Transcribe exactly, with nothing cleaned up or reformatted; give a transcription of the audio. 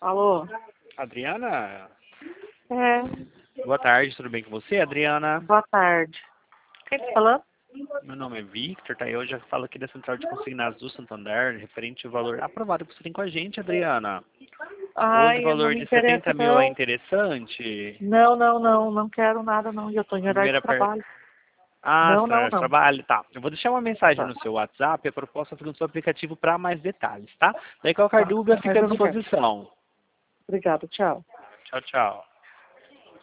Alô? Adriana? É, Boa tarde, tudo bem com você, Adriana? boa tarde. Quem tá falando? Meu nome é Victor, tá? Eu já falo aqui da Central de Consignados do Santander, referente ao valor aprovado que você tem com a gente, Adriana. Hoje o Ai, não valor me de interessa setenta mil é não. interessante? Não, não, não, não quero nada não. Eu tô em horário de Primeira per... trabalho. Ah, Não, não, certo, não. trabalho, tá. Eu vou deixar uma mensagem Tá, no seu WhatsApp, a proposta fica no seu aplicativo para mais detalhes, tá? Daí qualquer tá. dúvida Mas fica à eu não quero. disposição. Obrigada, tchau. Tchau, tchau.